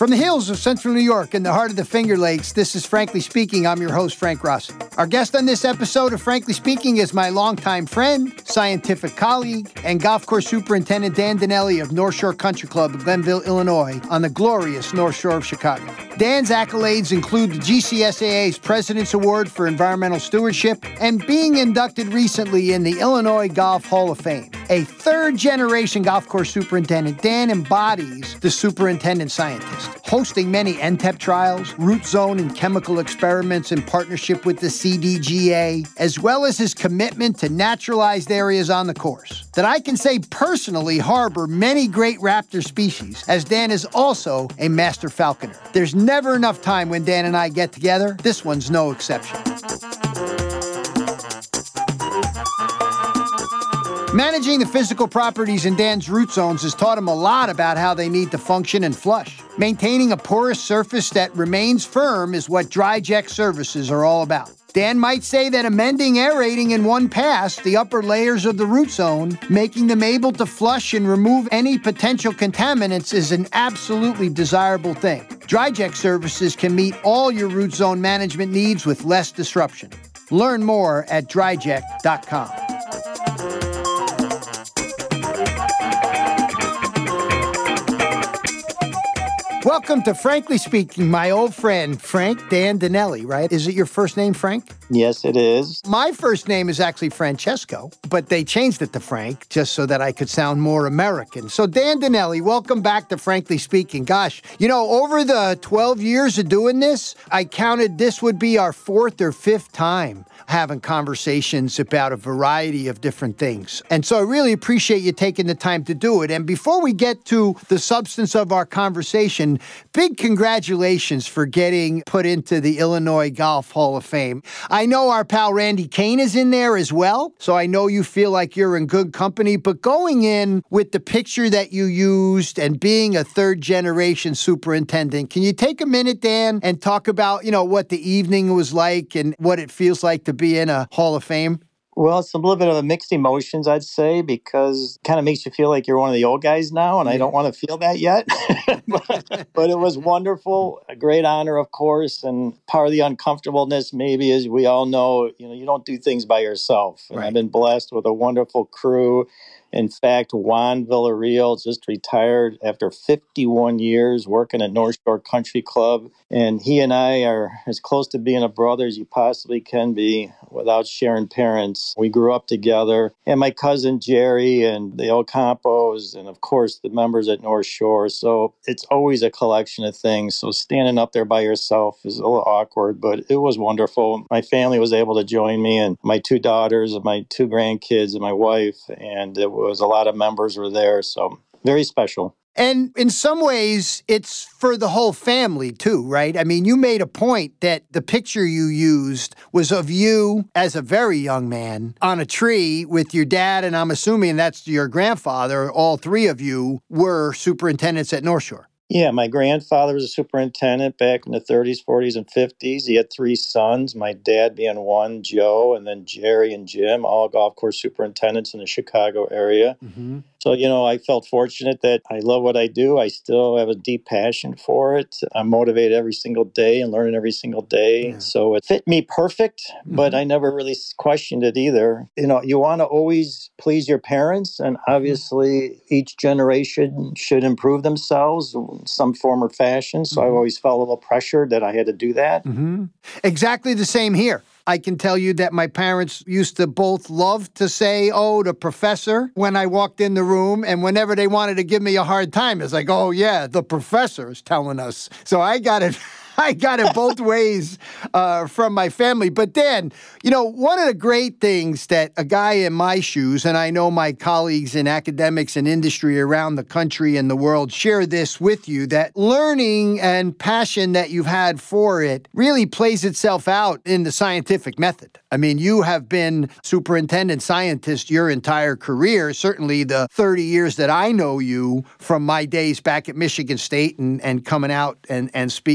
From the hills of central New York and the heart of the Finger Lakes, this is Frankly Speaking. I'm your host, Frank Rossi. Our guest on this episode of Frankly Speaking is my longtime friend, scientific colleague, and golf course superintendent Dan Dinelli of North Shore Country Club in Glenville, Illinois, on the glorious North Shore of Chicago. Dan's accolades include the GCSAA's President's Award for Environmental Stewardship and being inducted recently in the Illinois Golf Hall of Fame. A third-generation golf course superintendent, Dan embodies the superintendent scientist, hosting many NTEP trials, root zone and chemical experiments in partnership with the CDGA, as well as his commitment to naturalized areas on the course, that I can say personally harbor many great raptor species, as Dan is also a master falconer. There's never enough time when Dan and I get together. This one's no exception. Managing the physical properties in Dan's root zones has taught him a lot about how they need to function and flush. Maintaining a porous surface that remains firm is what DryJect services are all about. Dan might say that amending aerating in one pass the upper layers of the root zone, making them able to flush and remove any potential contaminants, is an absolutely desirable thing. DryJect services can meet all your root zone management needs with less disruption. Learn more at dryject.com. Welcome to Frankly Speaking, my old friend, Frank Dan Dinelli, right? Is it your first name, Frank? Yes, it is. My first name is actually Francesco, but they changed it to Frank just so that I could sound more American. So Dan Dinelli, welcome back to Frankly Speaking. Gosh, over the 12 years of doing this, I counted this would be our fourth or fifth time having conversations about a variety of different things. And so I really appreciate you taking the time to do it. And before we get to the substance of our conversation, big congratulations for getting put into the Illinois Golf Hall of Fame. I know our pal Randy Kane is in there as well, so I know you feel like you're in good company, but going in with the picture that you used and being a third-generation superintendent, can you take a minute, Dan, and talk about, what the evening was like and what it feels like to be in a Hall of Fame? Well, it's a little bit of a mixed emotions, I'd say, because it kind of makes you feel like you're one of the old guys now, and I don't want to feel that yet. but it was wonderful, a great honor, of course, and part of the uncomfortableness maybe is we all know, you don't do things by yourself. And right. I've been blessed with a wonderful crew. In fact, Juan Villarreal just retired after 51 years working at North Shore Country Club. And he and I are as close to being a brother as you possibly can be without sharing parents. We grew up together. And my cousin Jerry and the Ocampos and, of course, the members at North Shore. So it's always a collection of things. So standing up there by yourself is a little awkward, but it was wonderful. My family was able to join me, and my two daughters and my two grandkids and my wife. And it was a lot of members were there. So very special. And in some ways, it's for the whole family, too, right? I mean, you made a point that the picture you used was of you as a very young man on a tree with your dad, and I'm assuming that's your grandfather. All three of you were superintendents at North Shore. Yeah, my grandfather was a superintendent back in the 30s, 40s, and 50s. He had three sons, my dad being one, Joe, and then Jerry and Jim, all golf course superintendents in the Chicago area. Mm-hmm. So, I felt fortunate that I love what I do. I still have a deep passion for it. I'm motivated every single day and learning every single day. Yeah. So it fit me perfect, but I never really questioned it either. You want to always please your parents, and obviously each generation should improve themselves in some form or fashion. So I always felt a little pressure that I had to do that. Mm-hmm. Exactly the same here. I can tell you that my parents used to both love to say, "Oh, the professor," when I walked in the room, and whenever they wanted to give me a hard time, it's like, "Oh, yeah, the professor is telling us." So I got it. I got it both ways from my family. But then, one of the great things that a guy in my shoes, and I know my colleagues in academics and industry around the country and the world share this with you, that learning and passion that you've had for it really plays itself out in the scientific method. I mean, you have been superintendent scientist your entire career, certainly the 30 years that I know you from my days back at Michigan State and coming out and speaking in Chicago.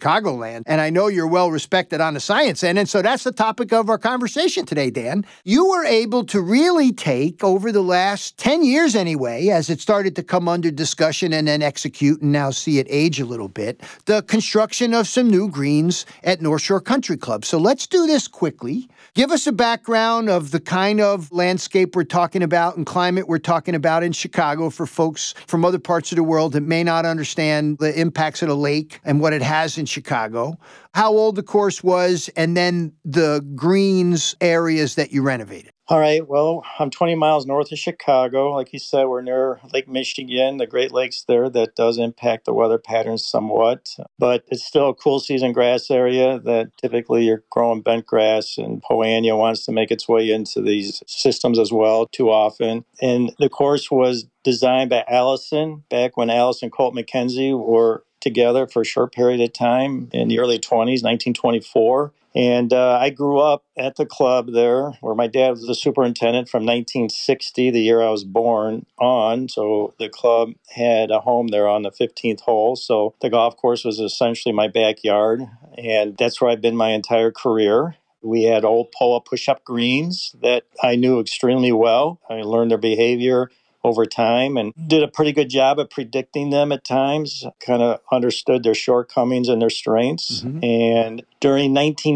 Chicagoland, and I know you're well respected on the science end, and so that's the topic of our conversation today, Dan. You were able to really take, over the last 10 years anyway, as it started to come under discussion and then execute and now see it age a little bit, the construction of some new greens at North Shore Country Club. So let's do this quickly. Give us a background of the kind of landscape we're talking about and climate we're talking about in Chicago for folks from other parts of the world that may not understand the impacts of the lake and what it has in Chicago, how old the course was, and then the greens areas that you renovated. All right. Well, I'm 20 miles north of Chicago. Like you said, we're near Lake Michigan, the Great Lakes there. That does impact the weather patterns somewhat. But it's still a cool season grass area that typically you're growing bent grass, and Poa annua wants to make its way into these systems as well too often. And the course was designed by Allison back when Allison and Colt McKenzie were together for a short period of time in the early 20s, 1924. And I grew up at the club there where my dad was the superintendent from 1960, the year I was born, on. So the club had a home there on the 15th hole. So the golf course was essentially my backyard. And that's where I've been my entire career. We had old Poa push-up greens that I knew extremely well. I learned their behavior over time and did a pretty good job of predicting them at times, kind of understood their shortcomings and their strengths. Mm-hmm. And during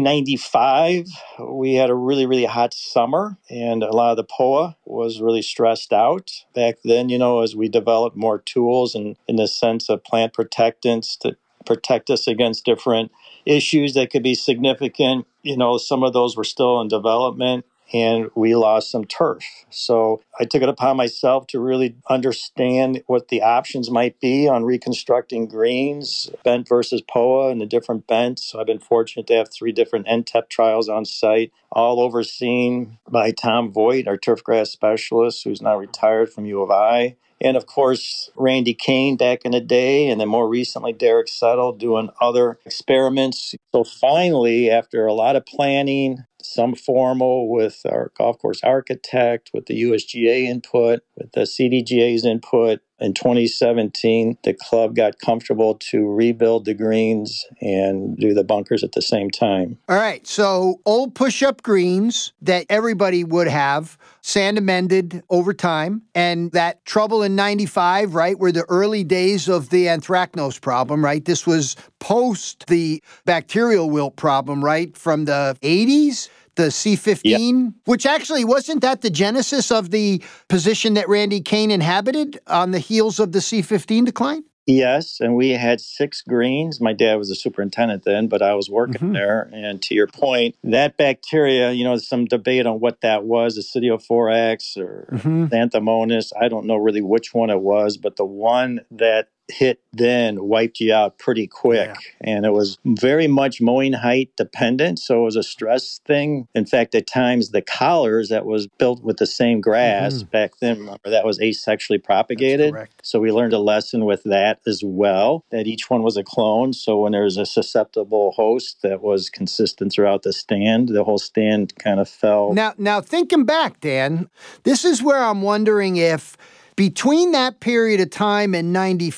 1995, we had a really, really hot summer, and a lot of the Poa was really stressed out. Back then, as we developed more tools and in the sense of plant protectants to protect us against different issues that could be significant, some of those were still in development. And we lost some turf. So I took it upon myself to really understand what the options might be on reconstructing greens, bent versus Poa, and the different bents. So I've been fortunate to have 3 different NTEP trials on site, all overseen by Tom Voigt, our turfgrass specialist, who's now retired from U of I. And of course, Randy Kane back in the day, and then more recently, Derek Settle doing other experiments. So finally, after a lot of planning, some formal with our golf course architect, with the USGA input, with the CDGA's input, in 2017, the club got comfortable to rebuild the greens and do the bunkers at the same time. All right. So old push-up greens that everybody would have, sand amended over time. And that trouble in 95, right, were the early days of the anthracnose problem, right? This was post the bacterial wilt problem, right, from the 80s. The C15, yep. Which actually wasn't that the genesis of the position that Randy Kane inhabited on the heels of the C15 decline? Yes, and we had 6 greens. My dad was a superintendent then, but I was working there. And to your point, that bacteria, there's some debate on what that was, Acidiophorus or Xanthomonas. I don't know really which one it was, but the one that hit then wiped you out pretty quick. Yeah. And it was very much mowing height dependent. So it was a stress thing. In fact, at times the collars that was built with the same grass back then, remember, that was asexually propagated. So we learned a lesson with that as well, that each one was a clone. So when there was a susceptible host that was consistent throughout the stand, the whole stand kind of fell. Now thinking back, Dan, this is where I'm wondering if between that period of time and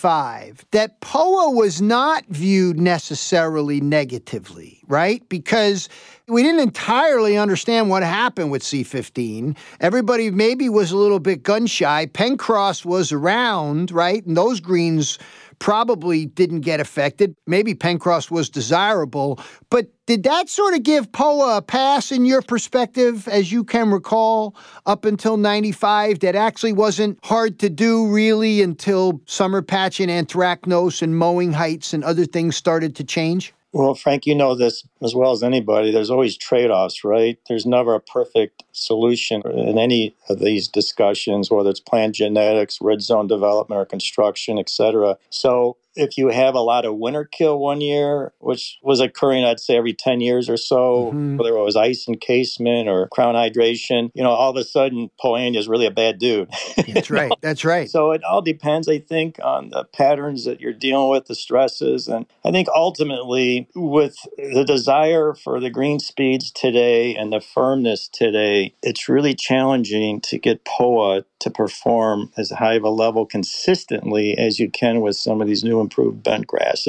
95, that Poa was not viewed necessarily negatively, right? Because we didn't entirely understand what happened with C15. Everybody maybe was a little bit gun-shy. Pencross was around, right? And those greens probably didn't get affected. Maybe Pencross was desirable. But did that sort of give Poa a pass in your perspective, as you can recall, up until 95, that actually wasn't hard to do really until summer patch and anthracnose and mowing heights and other things started to change? Well, Frank, you know this as well as anybody. There's always trade-offs, right? There's never a perfect solution in any of these discussions, whether it's plant genetics, red zone development, or construction, et cetera. So if you have a lot of winter kill one year, which was occurring, I'd say, every 10 years or so, whether it was ice encasement or crown hydration, all of a sudden, Poa annua is really a bad dude. That's right. That's right. So it all depends, I think, on the patterns that you're dealing with, the stresses. And I think ultimately, with the desire for the green speeds today and the firmness today, it's really challenging to get Poa to perform as high of a level consistently as you can with some of these new improved bent grasses.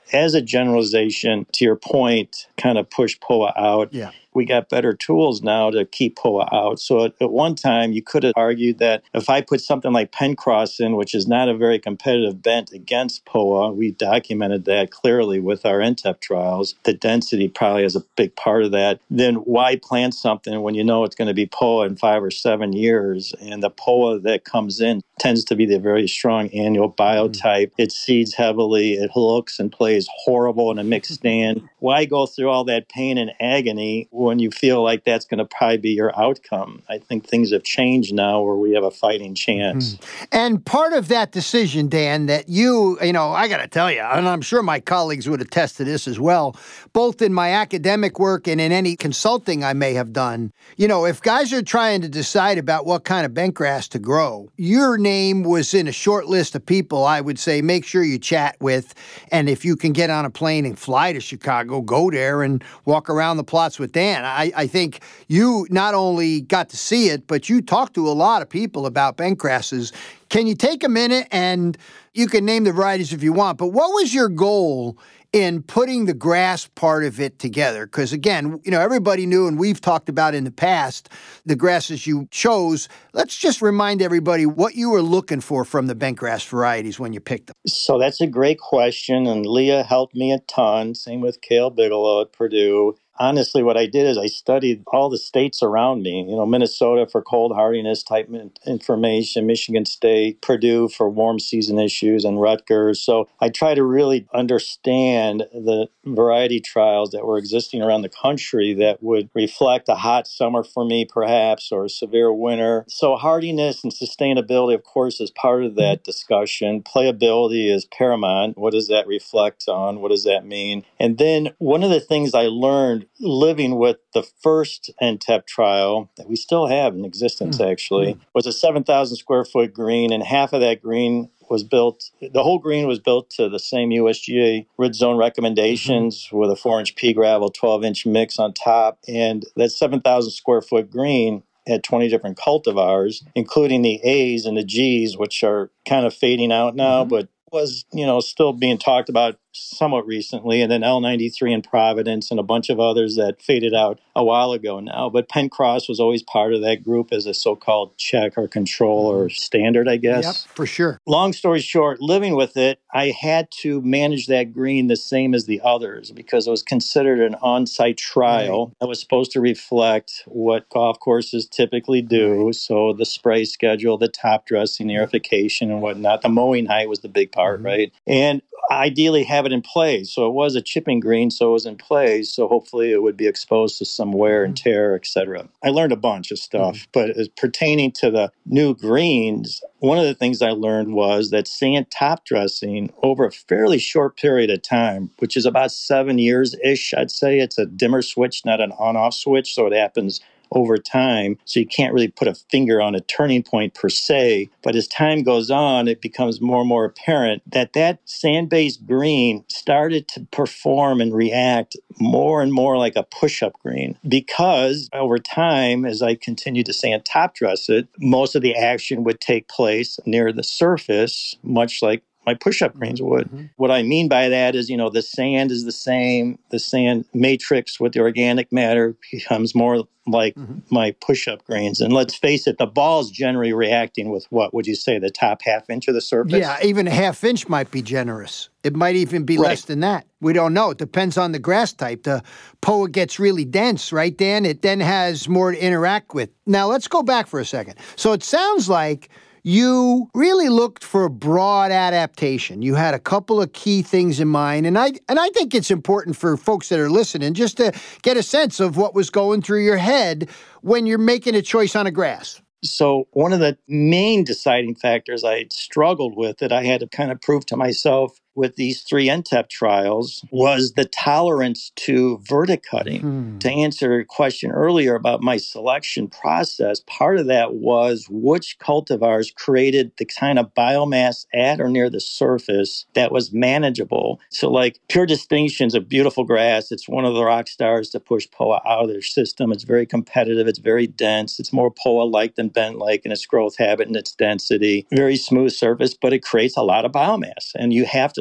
as a generalization, to your point, kind of push POA out. Yeah. We got better tools now to keep POA out. So at one time, you could have argued that if I put something like Pencross in, which is not a very competitive bent against POA, we documented that clearly with our NTEP trials. The density probably is a big part of that. Then why plant something when you know it's going to be POA in 5 or 7 years? And the POA that comes in tends to be the very strong annual biotype. It seeds heavily. It looks and plays horrible in a mixed stand. Why go through all that pain and agony when you feel like that's going to probably be your outcome? I think things have changed now where we have a fighting chance. And part of that decision, Dan, that I got to tell you, and I'm sure my colleagues would attest to this as well, both in my academic work and in any consulting I may have done, if guys are trying to decide about what kind of bentgrass to grow, your name was in a short list of people I would say make sure you chat with. And if you can get on a plane and fly to Chicago, go there and walk around the plots with Dan. I think you not only got to see it, but you talked to a lot of people about bentgrasses. Can you take a minute, and you can name the varieties if you want, but what was your goal in putting the grass part of it together? Because again, everybody knew, and we've talked about in the past, the grasses you chose. Let's just remind everybody what you were looking for from the bentgrass varieties when you picked them. So that's a great question, and Leah helped me a ton. Same with Cale Bigelow at Purdue. Honestly, what I did is I studied all the states around me, Minnesota for cold hardiness type information, Michigan State, Purdue for warm season issues, and Rutgers. So I try to really understand the variety trials that were existing around the country that would reflect a hot summer for me, perhaps, or a severe winter. So hardiness and sustainability, of course, is part of that discussion. Playability is paramount. What does that reflect on? What does that mean? And then one of the things I learned living with the first NTEP trial that we still have in existence, actually, was a 7,000 square foot green, and half of that green was built, the whole green was built to the same USGA ridge zone recommendations with a 4-inch pea gravel, 12-inch mix on top. And that 7,000 square foot green had 20 different cultivars, including the A's and the G's, which are kind of fading out now, but was, still being talked about somewhat recently, and then L93 in Providence and a bunch of others that faded out a while ago now. But Pencross was always part of that group as a so-called check or control or standard, I guess. Yep, for sure. Long story short, living with it, I had to manage that green the same as the others because it was considered an on-site trial that was supposed to reflect what golf courses typically do. So the spray schedule, the top dressing, the aerification and whatnot. The mowing height was the big part, right? And ideally have it in place. So it was a chipping green, so it was in place. So hopefully it would be exposed to some wear and tear, etc. I learned a bunch of stuff, but as pertaining to the new greens, one of the things I learned was that sand top dressing over a fairly short period of time, which is about 7 years-ish, I'd say. It's a dimmer switch, not an on-off switch, so it happens over time. So you can't really put a finger on a turning point per se. But as time goes on, it becomes more and more apparent that that sand-based green started to perform and react more and more like a push-up green. Because over time, as I continued to sand top dress it, most of the action would take place near the surface, much like my push-up greens would. What I mean by that is, the sand is the same. The sand matrix with the organic matter becomes more like my push-up greens. And let's face it, the ball's generally reacting with what would you say, the top half inch of the surface? Yeah, even a half inch might be generous. It might even be less than that. We don't know. It depends on the grass type. The POA gets really dense, right, Dan? It then has more to interact with. Now, let's go back for a second. So it sounds like you really looked for a broad adaptation. You had a couple of key things in mind, and I think it's important for folks that are listening just to get a sense of what was going through your head when you're making a choice on a grass. So one of the main deciding factors I struggled with that I had to kind of prove to myself with these 3 NTEP trials was the tolerance to verticutting. To answer your question earlier about my selection process, part of that was which cultivars created the kind of biomass at or near the surface that was manageable. So like Pure Distinction's a beautiful grass. It's one of the rock stars to push POA out of their system. It's very competitive. It's very dense. It's more POA-like than bent-like in its growth habit and its density. Very smooth surface, but it creates a lot of biomass. And you have to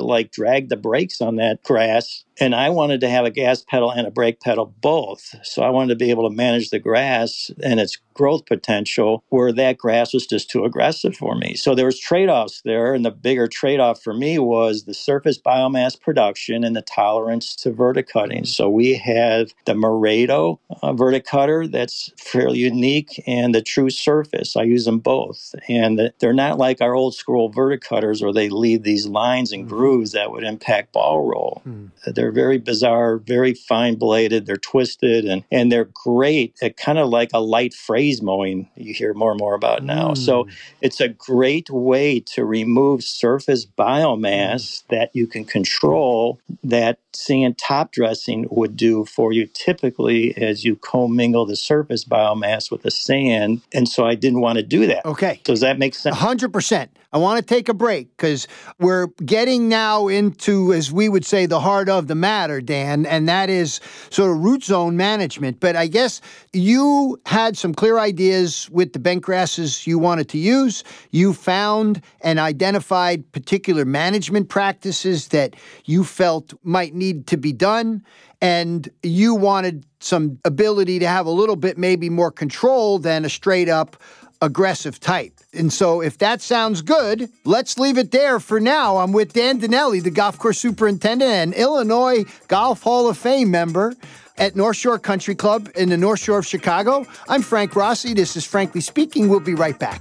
like drag the brakes on that grass. And I wanted to have a gas pedal and a brake pedal both. So I wanted to be able to manage the grass and its growth potential where that grass was just too aggressive for me. So there was trade-offs there. And the bigger trade-off for me was the surface biomass production and the tolerance to verticutting. So we have the Moreto verticutter that's fairly unique and the True Surface. I use them both. And they're not like our old school verticutters where they leave these lines and grooves that would impact ball roll. They're very bizarre, very fine bladed. They're twisted and they're great at kind of like a light phrase mowing you hear more and more about now. So it's a great way to remove surface biomass that you can control that sand top dressing would do for you typically as you commingle the surface biomass with the sand. And so I didn't want to do that. Okay. Does that make sense? 100%. I want to take a break because we're getting now into, as we would say, the heart of the matter, Dan, and that is sort of root zone management. But I guess you had some clear ideas with the bent grasses you wanted to use. You found and identified particular management practices that you felt might need to be done. And you wanted some ability to have a little bit maybe more control than a straight up aggressive type. And so if that sounds good, let's leave it there for now. I'm with Dan Dinelli, the golf course superintendent and Illinois Golf Hall of Fame member at North Shore Country Club in the North Shore of Chicago. I'm Frank Rossi. This is Frankly Speaking. We'll be right back.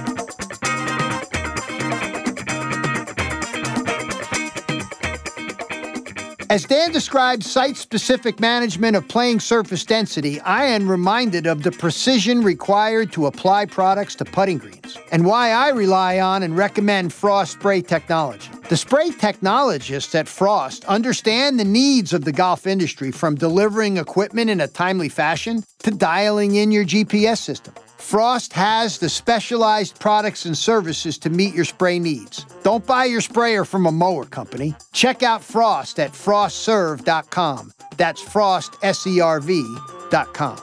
As Dan described site-specific management of playing surface density, I am reminded of the precision required to apply products to putting greens, and why I rely on and recommend Frost spray technology. The spray technologists at Frost understand the needs of the golf industry, from delivering equipment in a timely fashion to dialing in your GPS system. Frost has the specialized products and services to meet your spray needs. Don't buy your sprayer from a mower company. Check out Frost at frostserve.com. That's Frost, SERV.com.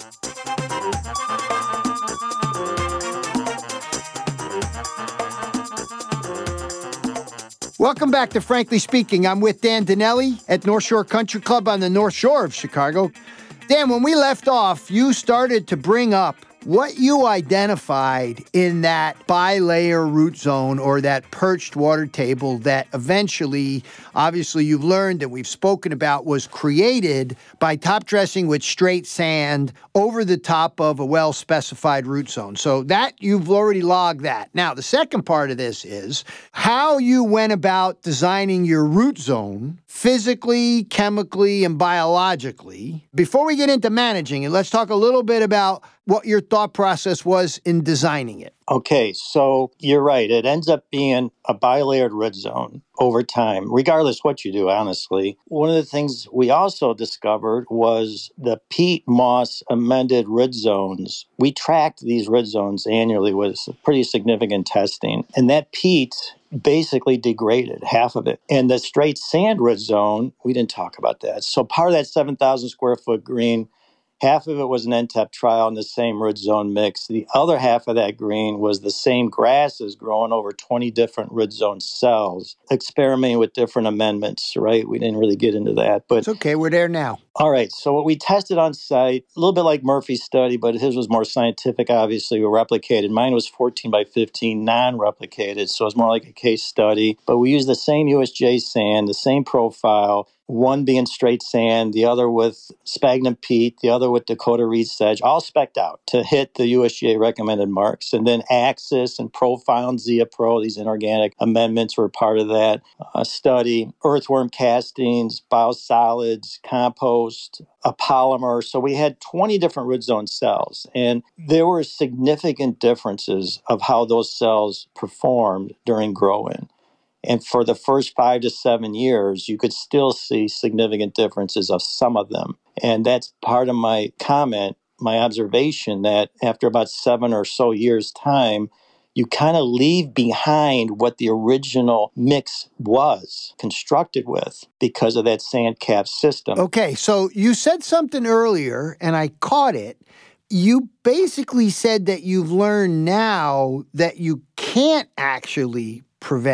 Welcome back to Frankly Speaking. I'm with Dan Dinelli at North Shore Country Club on the North Shore of Chicago. Dan, when we left off, you started to bring up what you identified in that bilayer root zone or that perched water table that eventually, obviously you've learned and we've spoken about, was created by top dressing with straight sand over the top of a well-specified root zone. So that, you've already logged that. Now, the second part of this is how you went about designing your root zone physically, chemically, and biologically. Before we get into managing it, let's talk a little bit about what your thought process was in designing it. Okay, so you're right. It ends up being a bilayered root zone over time, regardless what you do, honestly. One of the things we also discovered was the peat moss amended root zones. We tracked these root zones annually with pretty significant testing, and that peat basically degraded half of it. And the straight sand root zone, we didn't talk about that. So part of that 7,000 square foot green, half of it was an NTEP trial in the same root zone mix. The other half of that green was the same grasses growing over 20 different root zone cells, experimenting with different amendments, right? We didn't really get into that. But it's okay, we're there now. All right, so what we tested on site, a little bit like Murphy's study, but his was more scientific, obviously, we replicated. Mine was 14 by 15, non-replicated, so it's more like a case study. But we used the same USJ sand, the same profile, one being straight sand, the other with sphagnum peat, the other with Dakota reed sedge, all specced out to hit the USGA recommended marks. And then Axis and Profile and Zia Pro, these inorganic amendments were part of that study. Earthworm castings, biosolids, compost, a polymer. So we had 20 different root zone cells, and there were significant differences of how those cells performed during grow-in. And for the first 5 to 7 years, you could still see significant differences of some of them. And that's part of my comment, my observation, that after about 7 or so years' time, you kind of leave behind what the original mix was constructed with because of that sand cap system. Okay, so you said something earlier, and I caught it. You basically said that you've learned now that you can't actually prevent it.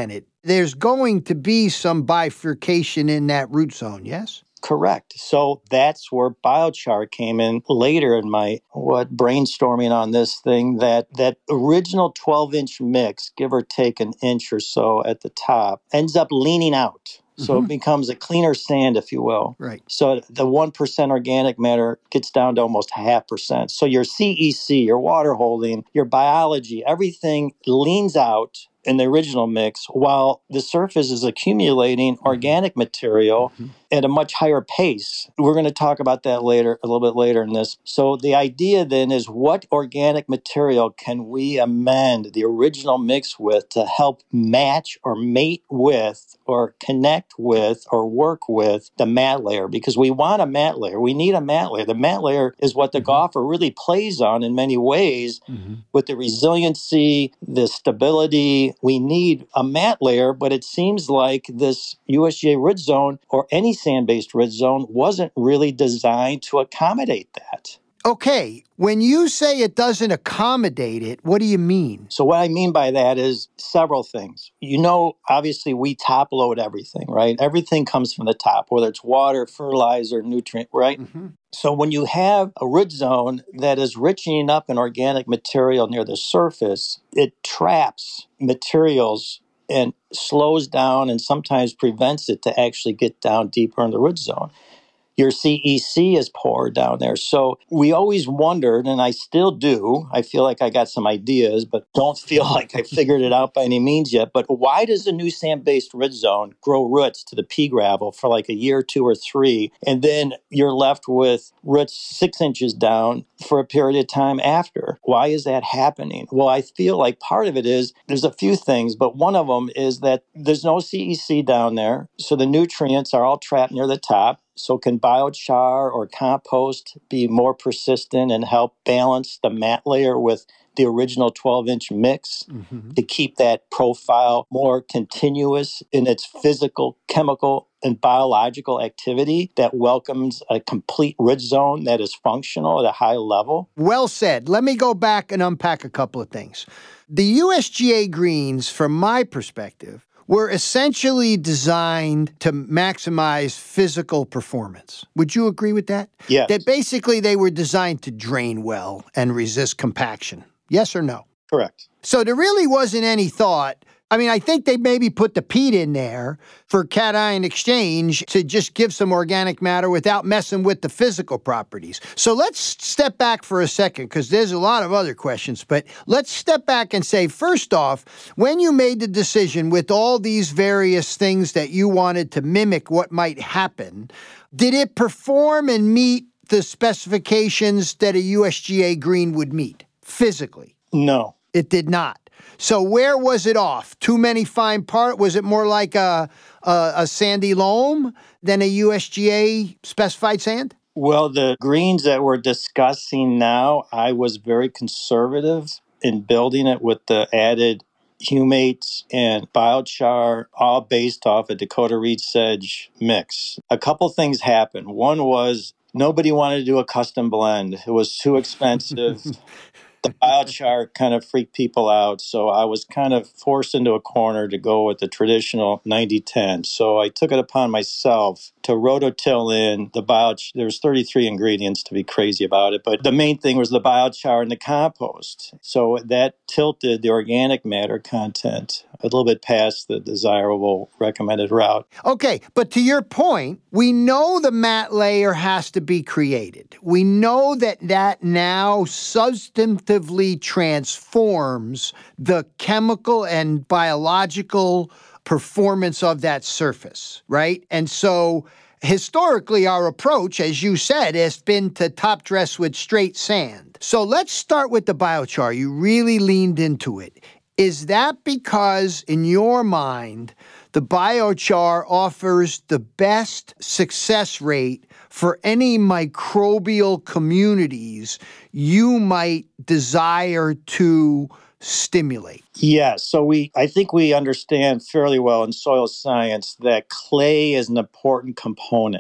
there's going to be some bifurcation in that root zone, yes? Correct. So that's where biochar came in later in my brainstorming on this thing, that original 12-inch mix, give or take an inch or so at the top, ends up leaning out. So it becomes a cleaner sand, if you will. Right. So the 1% organic matter gets down to almost 0.5%. So your CEC, your water holding, your biology, everything leans out in the original mix while the surface is accumulating organic material at a much higher pace. We're going to talk about that later, a little bit later in this. So the idea then is, what organic material can we amend the original mix with to help match or mate with or connect with or work with the mat layer? Because we want a mat layer. We need a mat layer. The mat layer is what the golfer really plays on in many ways with the resiliency, the stability. We need a mat layer, but it seems like this USGA root zone or any sand-based root zone wasn't really designed to accommodate that. Okay, when you say it doesn't accommodate it, what do you mean? So what I mean by that is several things. Obviously we top load everything, right? Everything comes from the top, whether it's water, fertilizer, nutrient, right? So when you have a root zone that is richening up in organic material near the surface, it traps materials and slows down and sometimes prevents it to actually get down deeper in the root zone. Your CEC is poor down there. So we always wondered, and I still do, I feel like I got some ideas, but don't feel like I figured it out by any means yet. But why does a new sand-based root zone grow roots to the pea gravel for like a year, 2 or 3, and then you're left with roots 6 inches down for a period of time after? Why is that happening? Well, I feel like part of it is, there's a few things, but one of them is that there's no CEC down there. So the nutrients are all trapped near the top. So can biochar or compost be more persistent and help balance the mat layer with the original 12-inch mix to keep that profile more continuous in its physical, chemical, and biological activity that welcomes a complete root zone that is functional at a high level? Well said. Let me go back and unpack a couple of things. The USGA greens, from my perspective, were essentially designed to maximize physical performance. Would you agree with that? Yes. That basically they were designed to drain well and resist compaction. Yes or no? Correct. So there really wasn't any thought. I think they maybe put the peat in there for cation exchange to just give some organic matter without messing with the physical properties. So let's step back for a second, because there's a lot of other questions, but let's step back and say, first off, when you made the decision with all these various things that you wanted to mimic what might happen, did it perform and meet the specifications that a USGA green would meet physically? No. It did not. So where was it off? Too many fine parts? Was it more like a sandy loam than a USGA specified sand? Well, the greens that we're discussing now, I was very conservative in building it with the added humates and biochar, all based off a Dakota Reed Sedge mix. A couple things happened. One was nobody wanted to do a custom blend. It was too expensive. The biochar kind of freaked people out, so I was kind of forced into a corner to go with the traditional 90-10. So I took it upon myself to rototill in the biochar. There's 33 ingredients to be crazy about it, but the main thing was the biochar and the compost. So that tilted the organic matter content a little bit past the desirable recommended route. Okay, but to your point, we know the mat layer has to be created. We know that now substantively transforms the chemical and biological performance of that surface, right? And so historically, our approach, as you said, has been to top dress with straight sand. So let's start with the biochar. You really leaned into it. Is that because, in your mind, the biochar offers the best success rate for any microbial communities you might desire to stimulate? Yes. So I think we understand fairly well in soil science that clay is an important component.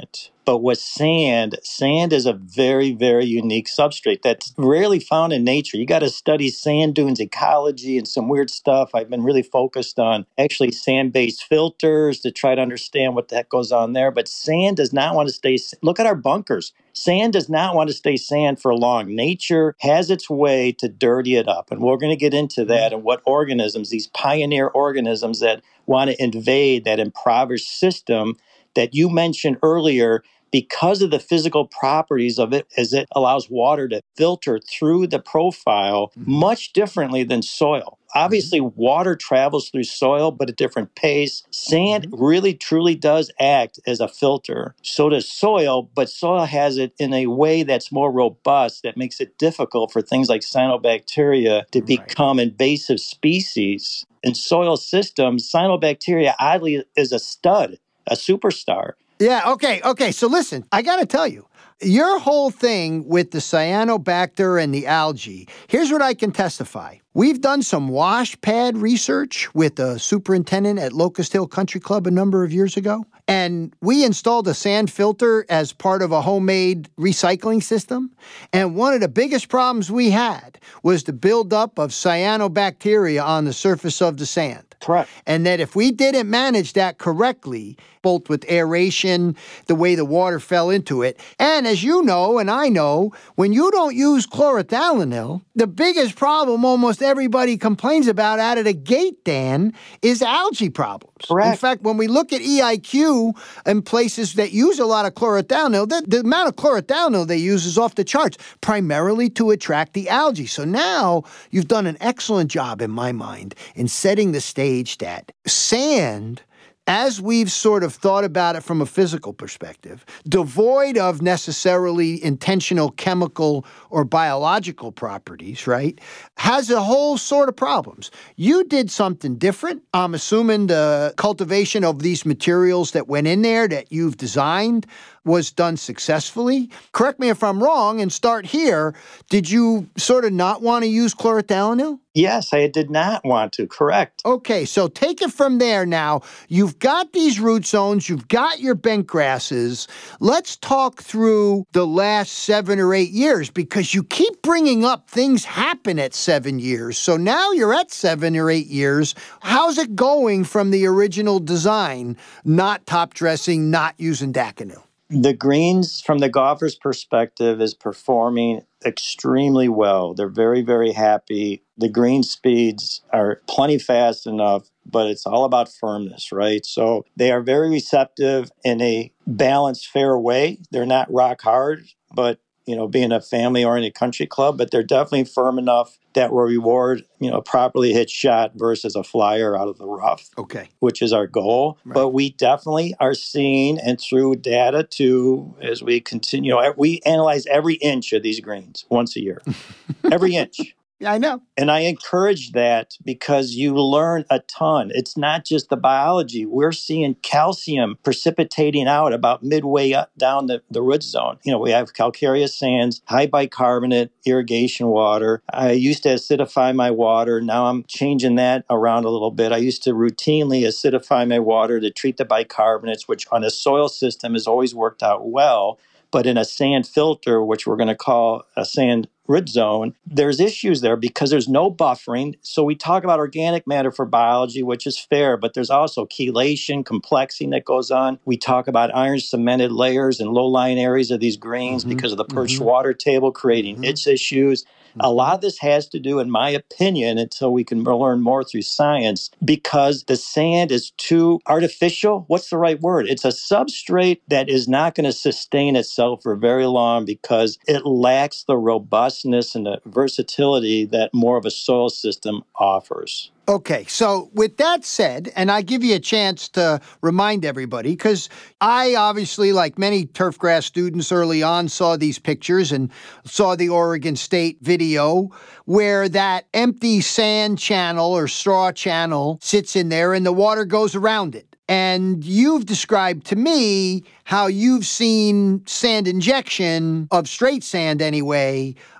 But with sand, sand is a very, very unique substrate that's rarely found in nature. You got to study sand dunes ecology and some weird stuff. I've been really focused on actually sand-based filters to try to understand what the heck goes on there. But sand does not want to stay. Look at our bunkers. Sand does not want to stay sand for long. Nature has its way to dirty it up. And we're going to get into that and what organisms, these pioneer organisms that want to invade that impoverished system that you mentioned earlier, because of the physical properties of it, as it allows water to filter through the profile much differently than soil. Obviously, water travels through soil, but at different pace. Sand really, truly does act as a filter. So does soil, but soil has it in a way that's more robust, that makes it difficult for things like cyanobacteria to become invasive species. In soil systems, cyanobacteria, oddly, is a stud, a superstar. Yeah, okay. So listen, I got to tell you, your whole thing with the cyanobacter and the algae, here's what I can testify. We've done some wash pad research with the superintendent at Locust Hill Country Club a number of years ago, and we installed a sand filter as part of a homemade recycling system. And one of the biggest problems we had was the buildup of cyanobacteria on the surface of the sand. Correct. And that if we didn't manage that correctly, both with aeration, the way the water fell into it, and as you know and I know, when you don't use chlorothalonil, the biggest problem almost everybody complains about out of the gate, Dan, is algae problems. Correct. In fact, when we look at EIQ in places that use a lot of chlorothalonil, the amount of chlorothalonil they use is off the charts, primarily to attract the algae. So now you've done an excellent job, in my mind, in setting the stage that sand, as we've sort of thought about it from a physical perspective, devoid of necessarily intentional chemical or biological properties, right, has a whole sort of problems. You did something different. I'm assuming the cultivation of these materials that went in there that you've designed was done successfully. Correct me if I'm wrong and start here. Did you sort of not want to use chlorothalonil? Yes, I did not want to. Correct. Okay, so take it from there now. You've got these root zones. You've got your bent grasses. Let's talk through the last 7 or 8 years, because you keep bringing up things happen at 7 years. So now you're at 7 or 8 years. How's it going from the original design, not top dressing, not using Daconil? The greens, from the golfer's perspective, is performing extremely well. They're very, very happy. The green speeds are plenty fast enough, but it's all about firmness, right? So they are very receptive in a balanced, fair way. They're not rock hard, but being a family-oriented country club, but they're definitely firm enough that will reward, a properly hit shot versus a flyer out of the rough, which is our goal. Right. But we definitely are seeing, and through data too, as we continue, we analyze every inch of these greens once a year, every inch. Yeah, I know. And I encourage that because you learn a ton. It's not just the biology. We're seeing calcium precipitating out about midway up down the root zone. We have calcareous sands, high bicarbonate, irrigation water. I used to acidify my water. Now I'm changing that around a little bit. I used to routinely acidify my water to treat the bicarbonates, which on a soil system has always worked out well. But in a sand filter, which we're going to call a sand root zone, there's issues there because there's no buffering. So we talk about organic matter for biology, which is fair, but there's also chelation, complexing that goes on. We talk about iron cemented layers in low-lying areas of these greens because of the perched water table creating its issues. A lot of this has to do, in my opinion, until we can learn more through science, because the sand is too artificial. What's the right word? It's a substrate that is not going to sustain itself for very long because it lacks the robustness and the versatility that more of a soil system offers. Okay, so with that said, and I give you a chance to remind everybody, because I obviously, like many turfgrass students early on, saw these pictures and saw the Oregon State video where that empty sand channel or straw channel sits in there and the water goes around it. And you've described to me how you've seen sand injection, of straight sand anyway,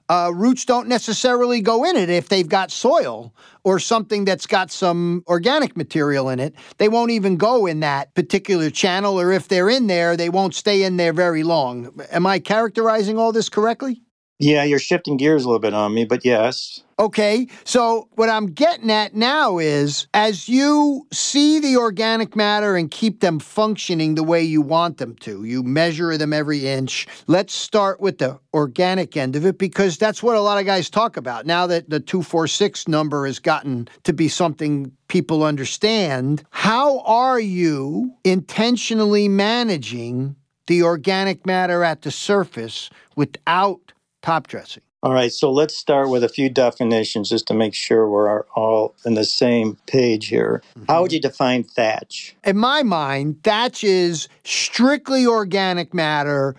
roots don't necessarily go in it if they've got soil or something that's got some organic material in it. They won't even go in that particular channel, or if they're in there, they won't stay in there very long. Am I characterizing all this correctly? Yeah, you're shifting gears a little bit on me, but yes. Okay, so what I'm getting at now is, as you see the organic matter and keep them functioning the way you want them to, you measure them every inch. Let's start with the organic end of it, because that's what a lot of guys talk about. Now that the 246 number has gotten to be something people understand, how are you intentionally managing the organic matter at the surface without top dressing? All right, so let's start with a few definitions just to make sure we're all on the same page here. How would you define thatch? In my mind, thatch is strictly organic matter,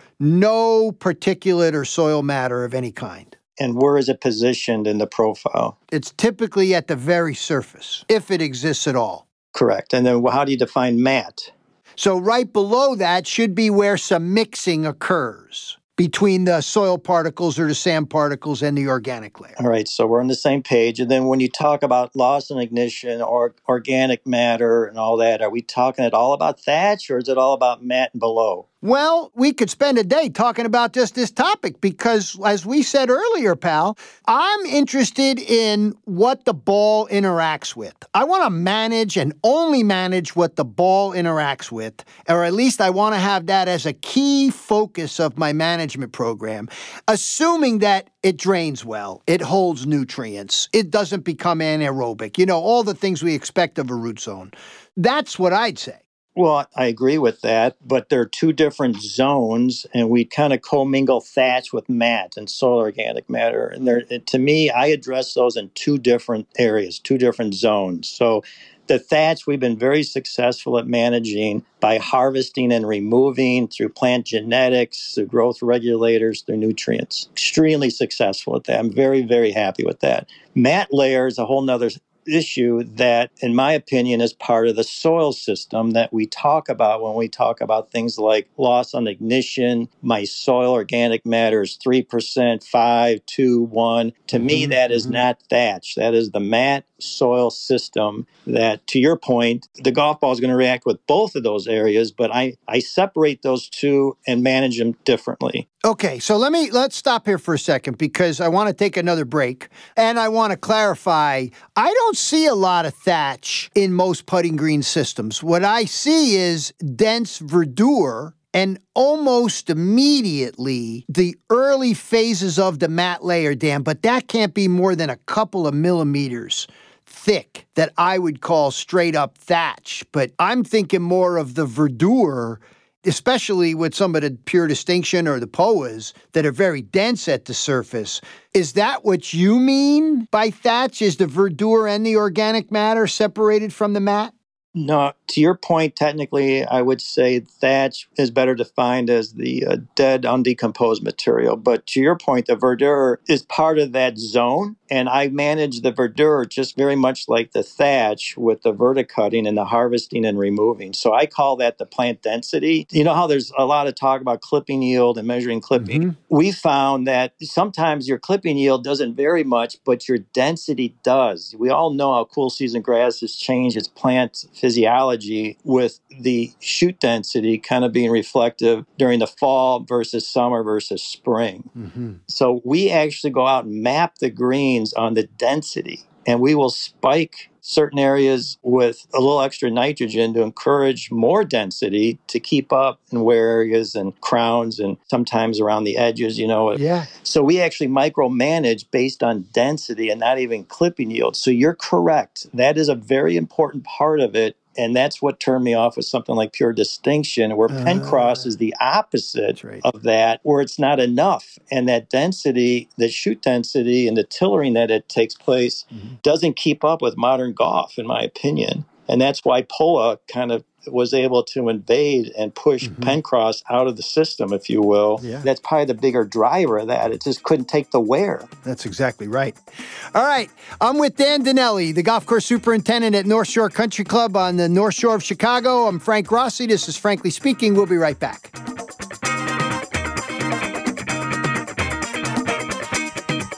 no particulate or soil matter of any kind. And where is it positioned in the profile? It's typically at the very surface, if it exists at all. Correct. And then how do you define mat? So right below that should be where some mixing occurs between the soil particles or the sand particles and the organic layer. All right, so we're on the same page. And then when you talk about loss and ignition or organic matter and all that, are we talking at all about thatch, or is it all about mat and below? Well, we could spend a day talking about just this topic because, as we said earlier, pal, I'm interested in what the ball interacts with. I want to manage and only manage what the ball interacts with, or at least I want to have that as a key focus of my management program, assuming that it drains well, it holds nutrients, it doesn't become anaerobic, all the things we expect of a root zone. That's what I'd say. Well, I agree with that, but there are two different zones, and we kind of commingle thatch with mat and soil organic matter. And to me, I address those in two different areas, two different zones. So the thatch, we've been very successful at managing by harvesting and removing through plant genetics, through growth regulators, through nutrients. Extremely successful at that. I'm very, very happy with that. Mat layer is a whole nother issue that, in my opinion, is part of the soil system that we talk about when we talk about things like loss on ignition. My soil organic matter is 3%, 5, 2, 1. To me, that is not thatch. That is the mat soil system that, to your point, the golf ball is going to react with both of those areas, but I separate those two and manage them differently. Okay, so let's stop here for a second because I want to take another break and I want to clarify. I don't see a lot of thatch in most putting green systems. What I see is dense verdure and almost immediately the early phases of the mat layer, Dan, but that can't be more than a couple of millimeters thick that I would call straight up thatch. But I'm thinking more of the verdure, especially with some of the pure distinction or the POAs that are very dense at the surface. Is that what you mean by thatch? Is the verdure and the organic matter separated from the mat? No, to your point, technically, I would say thatch is better defined as the dead, undecomposed material. But to your point, the verdure is part of that zone. And I manage the verdure just very much like the thatch with the verticutting and the harvesting and removing. So I call that the plant density. You know how there's a lot of talk about clipping yield and measuring clipping? We found that sometimes your clipping yield doesn't vary much, but your density does. We all know how cool season grasses change its plant physiology with the shoot density kind of being reflective during the fall versus summer versus spring. So we actually go out and map the greens on the density, and we will spike certain areas with a little extra nitrogen to encourage more density to keep up in wear areas and crowns and sometimes around the edges, Yeah. So we actually micromanage based on density and not even clipping yield. So you're correct. That is a very important part of it. And that's what turned me off with something like Pure Distinction, where Pencross is the opposite of that, where it's not enough. And that density, the shoot density and the tillering that it takes place doesn't keep up with modern golf, in my opinion. And that's why POA kind of was able to invade and push Pencross out of the system, if you will. Yeah. That's probably the bigger driver of that. It just couldn't take the wear. That's exactly right. All right. I'm with Dan Dinelli, the golf course superintendent at North Shore Country Club on the North Shore of Chicago. I'm Frank Rossi. This is Frankly Speaking. We'll be right back.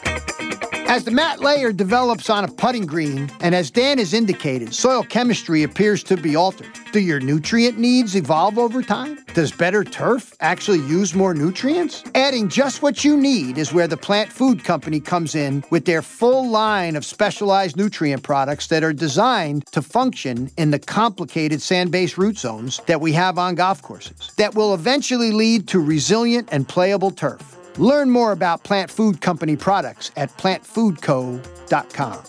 As the mat layer develops on a putting green, and as Dan has indicated, soil chemistry appears to be altered. Do your nutrient needs evolve over time? Does better turf actually use more nutrients? Adding just what you need is where the Plant Food Company comes in with their full line of specialized nutrient products that are designed to function in the complicated sand-based root zones that we have on golf courses that will eventually lead to resilient and playable turf. Learn more about Plant Food Company products at plantfoodco.com.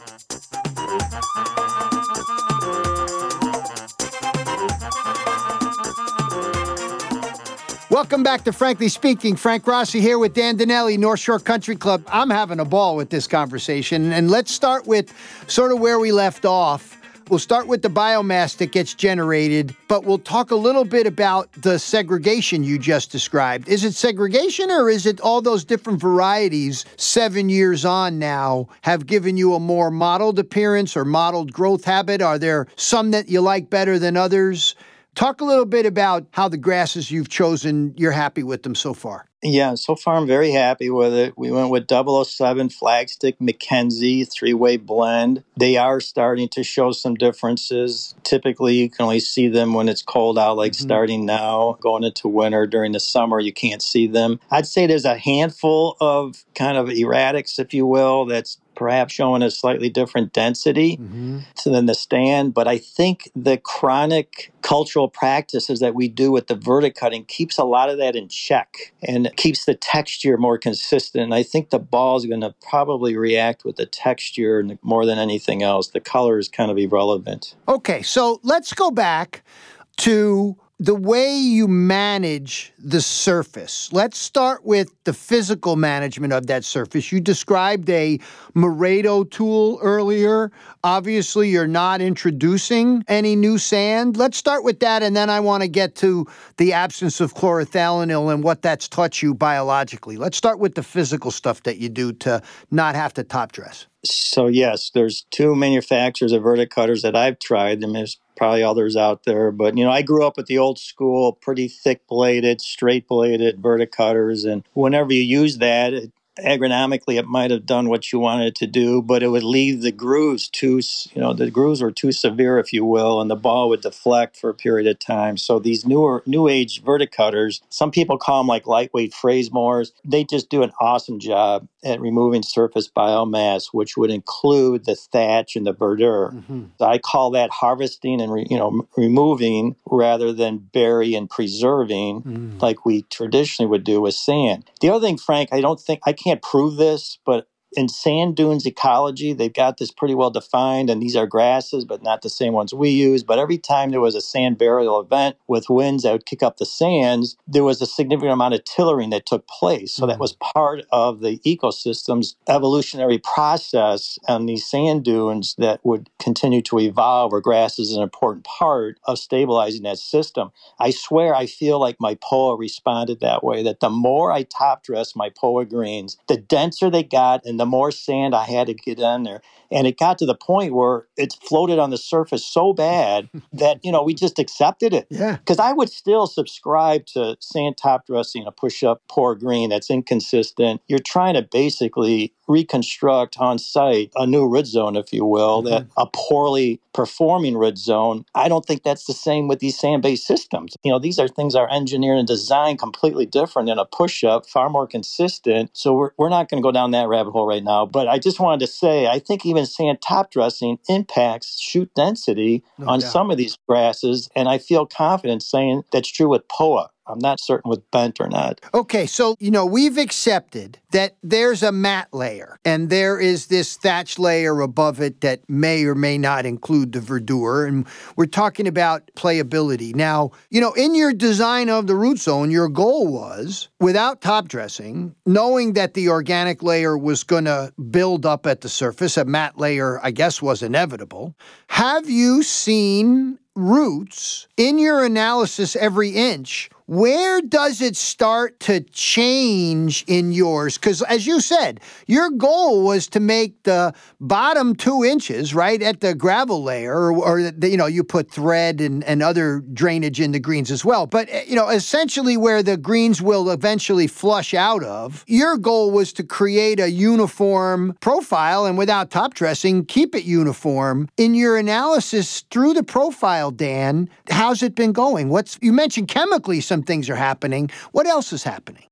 Welcome back to Frankly Speaking. Frank Rossi here with Dan Dinelli, North Shore Country Club. I'm having a ball with this conversation, and let's start with sort of where we left off. We'll start with the biomass that gets generated, but we'll talk a little bit about the segregation you just described. Is it segregation, or is it all those different varieties 7 years on now have given you a more modeled appearance or modeled growth habit? Are there some that you like better than others? Talk a little bit about how the grasses you've chosen, you're happy with them so far. Yeah, so far I'm very happy with it. We went with 007 Flagstick Mackenzie 3-way blend. They are starting to show some differences. Typically, you can only see them when it's cold out, like starting now, going into winter. During the summer, you can't see them. I'd say there's a handful of kind of erratics, if you will, that's perhaps showing a slightly different density than the stand. But I think the chronic cultural practices that we do with the verticutting keeps a lot of that in check and keeps the texture more consistent. And I think the ball is going to probably react with the texture more than anything else. The color is kind of irrelevant. Okay, so let's go back to the way you manage the surface. Let's start with the physical management of that surface. You described a Moreto tool earlier. Obviously, you're not introducing any new sand. Let's start with that, and then I want to get to the absence of chlorothalonil and what that's taught you biologically. Let's start with the physical stuff that you do to not have to top dress. So yes, there's two manufacturers of verticutters that I've tried. And there's probably others out there, but I grew up with the old school, pretty thick-bladed, straight-bladed verticutters, and whenever you use that, agronomically, it might have done what you wanted it to do, but it would leave the grooves the grooves were too severe, if you will, and the ball would deflect for a period of time. So these new age verticutters, some people call them like lightweight Frasemores. They just do an awesome job at removing surface biomass, which would include the thatch and the verdure. So I call that harvesting and removing rather than bury and preserving like we traditionally would do with sand. The other thing, Frank, I can't prove this, but in sand dunes ecology, they've got this pretty well defined, and these are grasses, but not the same ones we use. But every time there was a sand burial event with winds that would kick up the sands, there was a significant amount of tillering that took place. So that was part of the ecosystem's evolutionary process on these sand dunes that would continue to evolve, where grass is an important part of stabilizing that system. I swear I feel like my POA responded that way, that the more I top dress my POA greens, the denser they got and the more sand I had to get in there. And it got to the point where it floated on the surface so bad that, we just accepted it. Yeah. Because I would still subscribe to sand top dressing a push-up pour green that's inconsistent. You're trying to basically reconstruct on site a new root zone, if you will, that a poorly performing root zone. I don't think that's the same with these sand-based systems. These are things that are engineered and designed completely different than a push-up, far more consistent. So we're not going to go down that rabbit hole right now. But I just wanted to say, I think even sand top dressing impacts shoot density on some of these grasses. And I feel confident saying that's true with POA. I'm not certain with bent or not. Okay, so, we've accepted that there's a mat layer and there is this thatch layer above it that may or may not include the verdure. And we're talking about playability. Now, in your design of the root zone, your goal was, without top dressing, knowing that the organic layer was going to build up at the surface, a mat layer, I guess, was inevitable. Have you seen roots in your analysis every inch Where does it start to change in yours? Because as you said, your goal was to make the bottom 2 inches, right, at the gravel layer, or you put thread and other drainage in the greens as well. But, essentially where the greens will eventually flush out of, your goal was to create a uniform profile and without top dressing, keep it uniform. In your analysis through the profile, Dan, how's it been going? You mentioned chemically some things are happening. What else is happening?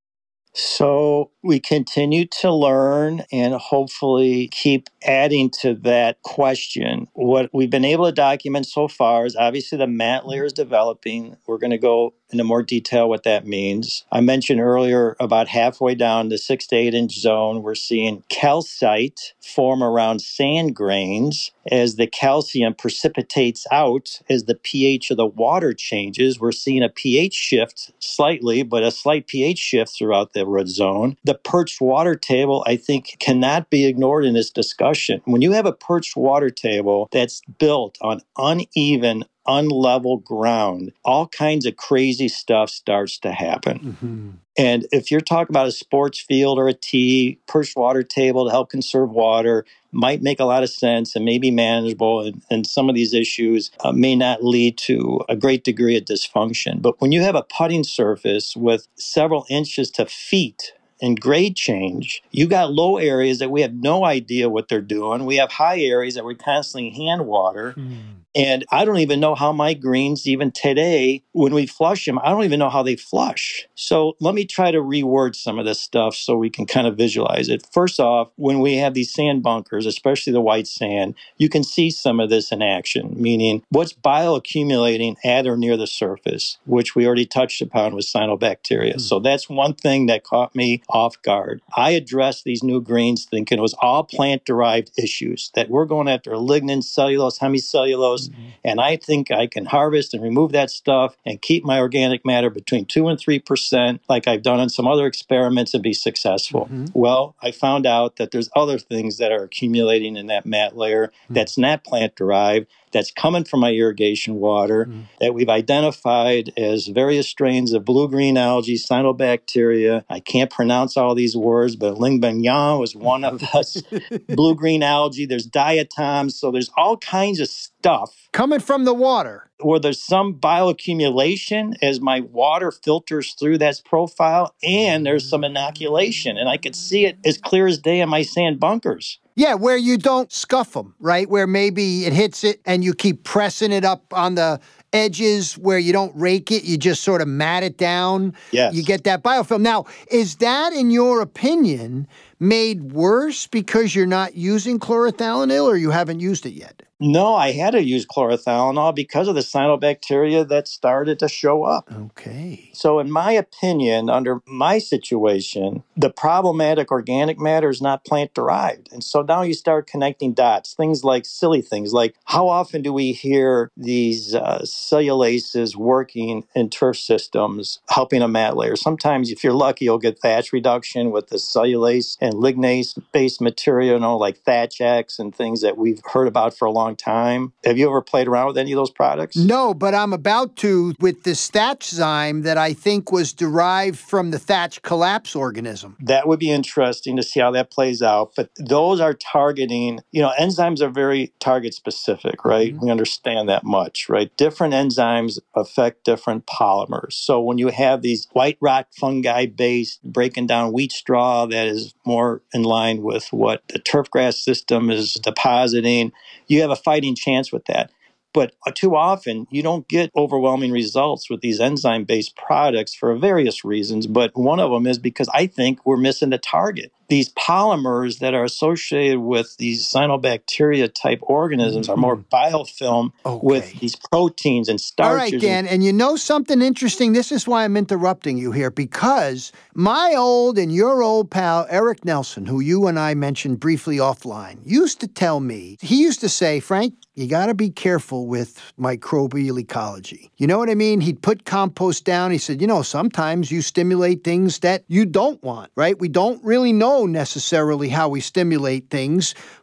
So we continue to learn and hopefully keep adding to that question. What we've been able to document so far is obviously the mat layer is developing. We're going to go into more detail what that means. I mentioned earlier about halfway down the 6 to 8 inch zone, we're seeing calcite form around sand grains. As the calcium precipitates out, as the pH of the water changes, we're seeing a pH shift slightly, but a slight pH shift throughout the root zone. The perched water table, I think, cannot be ignored in this discussion. When you have a perched water table that's built on uneven, unlevel ground, all kinds of crazy stuff starts to happen. Mm-hmm. And if you're talking about a sports field or a tee, perched water table to help conserve water might make a lot of sense and may be manageable. And some of these issues may not lead to a great degree of dysfunction. But when you have a putting surface with several inches to feet in grade change, you got low areas that we have no idea what they're doing. We have high areas that we constantly hand water. And I don't even know how my greens, even today, when we flush them, I don't even know how they flush. So let me try to reword some of this stuff so we can kind of visualize it. First off, when we have these sand bunkers, especially the white sand, you can see some of this in action, meaning what's bioaccumulating at or near the surface, which we already touched upon with cyanobacteria. So that's one thing that caught me off guard. I addressed these new greens thinking it was all plant-derived issues, that we're going after lignin, cellulose, hemicellulose, and I think I can harvest and remove that stuff and keep my organic matter between 2 and 3%, like I've done in some other experiments, and be successful. Well, I found out that there's other things that are accumulating in that mat layer that's not plant-derived, that's coming from my irrigation water, that we've identified as various strains of blue-green algae, cyanobacteria. I can't pronounce all these words, but Lingbanyan was one of us. Blue-green algae, there's diatoms, so there's all kinds of stuff coming from the water, where there's some bioaccumulation as my water filters through that profile, and there's some inoculation, and I could see it as clear as day in my sand bunkers. Yeah, where you don't scuff them, right? Where maybe it hits it and you keep pressing it up on the edges where you don't rake it, you just sort of mat it down. Yes. You get that biofilm. Now, is that, in your opinion, made worse because you're not using chlorothalonil, or you haven't used it yet? No, I had to use chlorothalonil because of the cyanobacteria that started to show up. Okay. So in my opinion, under my situation, the problematic organic matter is not plant-derived. And so now you start connecting dots, things like silly things, like how often do we hear these cellulases working in turf systems, helping a mat layer? Sometimes, if you're lucky, you'll get thatch reduction with the cellulase and lignase-based material, like Thatch X and things that we've heard about for a long time. Have you ever played around with any of those products? No, but I'm about to with this Thatchzyme that I think was derived from the Thatch collapse organism. That would be interesting to see how that plays out. But those are targeting, enzymes are very target specific, right? We understand that much, right? Different enzymes affect different polymers. So when you have these white rock fungi based breaking down wheat straw that is more in line with what the turfgrass system is depositing, you have a fighting chance with that. But too often, you don't get overwhelming results with these enzyme-based products for various reasons. But one of them is because I think we're missing the target. These polymers that are associated with these cyanobacteria-type organisms are more biofilm with these proteins and starches. All right, Dan, and you know something interesting? This is why I'm interrupting you here, because my old and your old pal, Eric Nelson, who you and I mentioned briefly offline, used to tell me, he used to say, Frank, you got to be careful with microbial ecology. You know what I mean? He'd put compost down. He said, sometimes you stimulate things that you don't want, right? We don't really know necessarily how we stimulate things,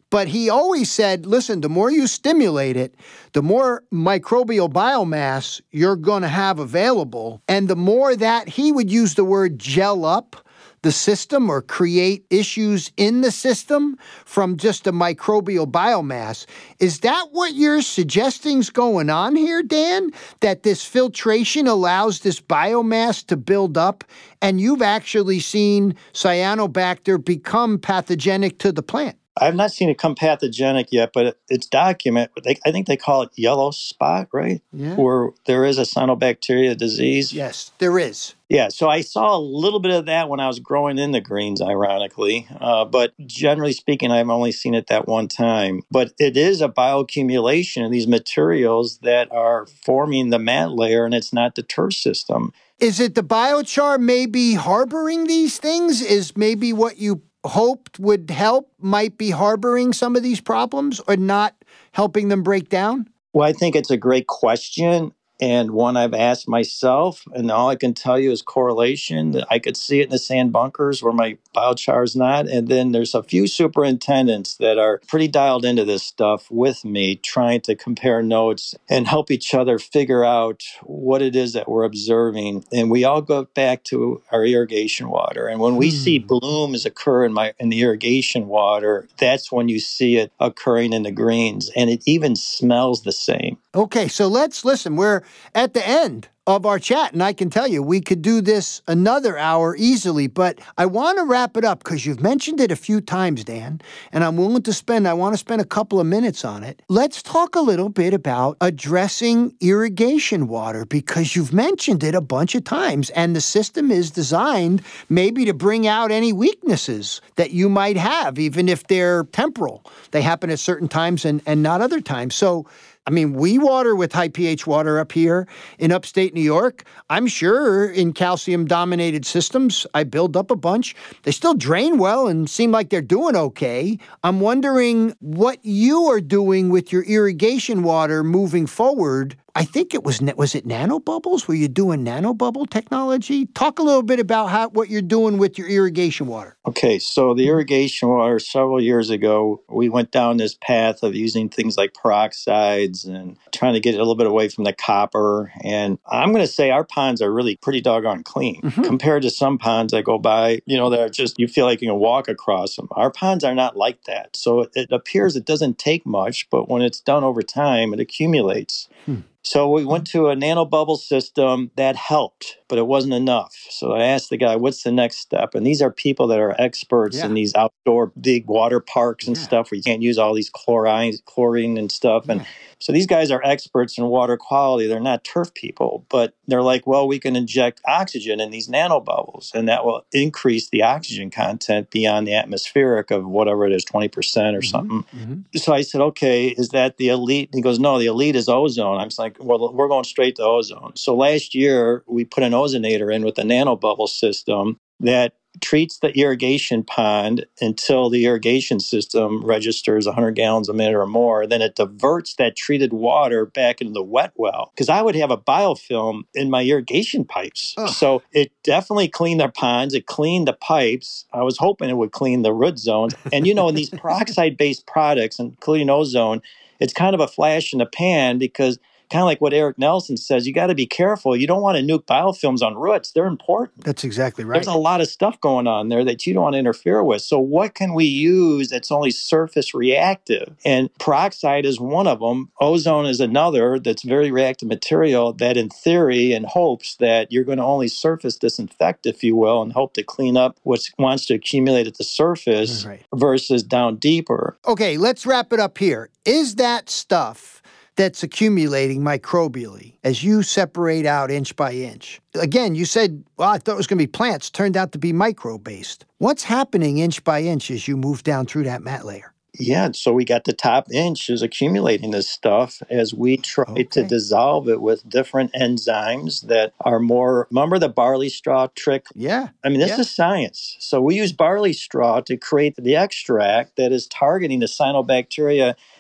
But he always said, listen, the more you stimulate it, the more microbial biomass you're going to have available. And the more that he would use the word gel up the system or create issues in the system from just a microbial biomass. Is that what you're suggesting's going on here, Dan? That this filtration allows this biomass to build up, and you've actually seen cyanobacter become pathogenic to the plant? I've not seen it come pathogenic yet, but it's documented. I think they call it yellow spot, right? Yeah. Where there is a cyanobacteria disease. Yes, there is. Yeah, so I saw a little bit of that when I was growing in the greens, ironically. But generally speaking, I've only seen it that one time. But it is a bioaccumulation of these materials that are forming the mat layer, and it's not the turf system. Is it the biochar maybe harboring these things? Is maybe what you hoped would help might be harboring some of these problems or not helping them break down? Well, I think it's a great question and one I've asked myself. And all I can tell you is correlation. I could see it in the sand bunkers where my biochar is not. And then there's a few superintendents that are pretty dialed into this stuff with me, trying to compare notes and help each other figure out what it is that we're observing. And we all go back to our irrigation water. And when we see blooms occur in the irrigation water, that's when you see it occurring in the greens. And it even smells the same. Okay, so let's listen. We're at the end of our chat, and I can tell you we could do this another hour easily, but I want to wrap it up because you've mentioned it a few times, Dan, and I want to spend a couple of minutes on it. Let's talk a little bit about addressing irrigation water because you've mentioned it a bunch of times, and the system is designed maybe to bring out any weaknesses that you might have, even if they're temporal. They happen at certain times and not other times. So I mean, we water with high pH water up here in upstate New York. I'm sure in calcium-dominated systems, I build up a bunch. They still drain well and seem like they're doing okay. I'm wondering what you are doing with your irrigation water moving forward. I think it was it nanobubbles? Were you doing nanobubble technology? Talk a little bit about what you're doing with your irrigation water. Okay, so the irrigation water, several years ago, we went down this path of using things like peroxides and trying to get it a little bit away from the copper. And I'm going to say our ponds are really pretty doggone clean compared to some ponds that go by, that are just, you feel like you can walk across them. Our ponds are not like that. So it appears it doesn't take much, but when it's done over time, it accumulates. So we went to a nanobubble system that helped, but it wasn't enough. So I asked the guy, what's the next step? And these are people that are experts in these outdoor big water parks and stuff where you can't use all these chlorine and stuff. And so these guys are experts in water quality. They're not turf people, but they're like, well, we can inject oxygen in these nanobubbles, and that will increase the oxygen content beyond the atmospheric of whatever it is, 20% or something. So I said, okay, is that the elite? He goes, no, the elite is ozone. I'm just like, well, we're going straight to ozone. So last year, we put an ozonator in with a nanobubble system that treats the irrigation pond until the irrigation system registers 100 gallons a minute or more. Then it diverts that treated water back into the wet well. Because I would have a biofilm in my irrigation pipes. So it definitely cleaned the ponds. It cleaned the pipes. I was hoping it would clean the root zones. And, in these peroxide-based products, including ozone, it's kind of a flash in the pan because kind of like what Eric Nelson says, you got to be careful. You don't want to nuke biofilms on roots. They're important. That's exactly right. There's a lot of stuff going on there that you don't want to interfere with. So what can we use that's only surface reactive? And peroxide is one of them. Ozone is another that's very reactive material that in theory and hopes that you're going to only surface disinfect, if you will, and hope to clean up what wants to accumulate at the surface versus down deeper. Okay, let's wrap it up here. Is that stuff that's accumulating microbially as you separate out inch by inch? Again, you said, well, I thought it was going to be plants. Turned out to be micro-based. What's happening inch by inch as you move down through that mat layer? Yeah, so we got the top inch is accumulating this stuff as we try to dissolve it with different enzymes that are more, remember the barley straw trick? Yeah. I mean, this is science. So we use barley straw to create the extract that is targeting the cyanobacteria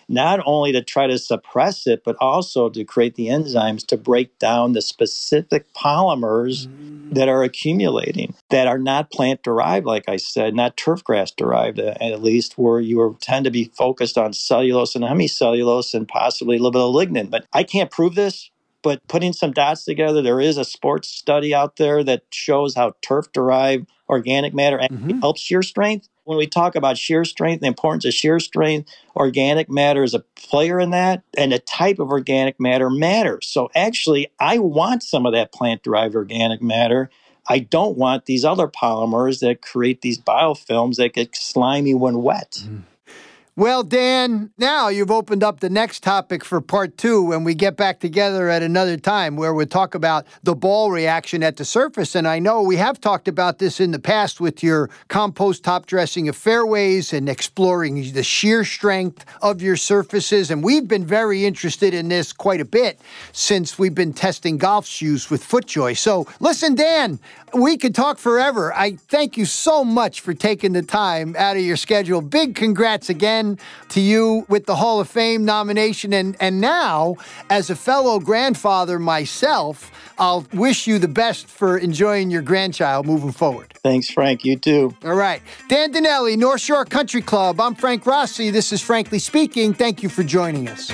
not only to try to suppress it, but also to create the enzymes to break down the specific polymers that are accumulating that are not plant derived, like I said, not turf grass derived, at least, where you tend to be focused on cellulose and hemicellulose and possibly a little bit of lignin. But I can't prove this. But putting some dots together, there is a sports study out there that shows how turf-derived organic matter actually helps shear strength. When we talk about shear strength, the importance of shear strength, organic matter is a player in that, and the type of organic matter matters. So actually, I want some of that plant-derived organic matter. I don't want these other polymers that create these biofilms that get slimy when wet. Well, Dan, now you've opened up the next topic for part 2 when we get back together at another time where we'll talk about the ball reaction at the surface. And I know we have talked about this in the past with your compost top dressing of fairways and exploring the shear strength of your surfaces. And we've been very interested in this quite a bit since we've been testing golf shoes with FootJoy. So listen, Dan, we could talk forever. I thank you so much for taking the time out of your schedule. Big congrats again to you with the Hall of Fame nomination. And now, as a fellow grandfather myself, I'll wish you the best for enjoying your grandchild moving forward. Thanks, Frank. You too. All right. Dan Dinelli, North Shore Country Club. I'm Frank Rossi. This is Frankly Speaking. Thank you for joining us.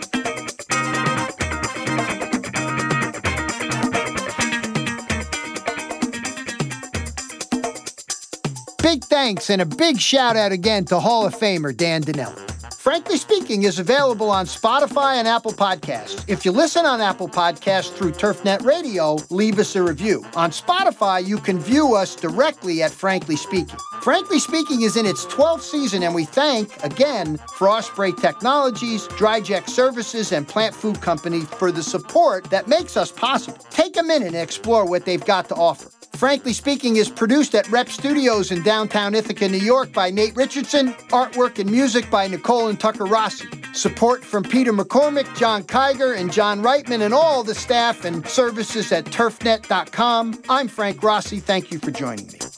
Big thanks and a big shout out again to Hall of Famer Dan Dinelli. Frankly Speaking is available on Spotify and Apple Podcasts. If you listen on Apple Podcasts through TurfNet Radio, leave us a review. On Spotify, you can view us directly at Frankly Speaking. Frankly Speaking is in its 12th season, and we thank, again, Frost Spray Technologies, DryJect Services, and Plant Food Company for the support that makes us possible. Take a minute and explore what they've got to offer. Frankly Speaking is produced at Rep Studios in downtown Ithaca, New York by Nate Richardson. Artwork and music by Nicole and Tucker Rossi. Support from Peter McCormick, John Kiger, and John Reitman, and all the staff and services at turfnet.com. I'm Frank Rossi. Thank you for joining me.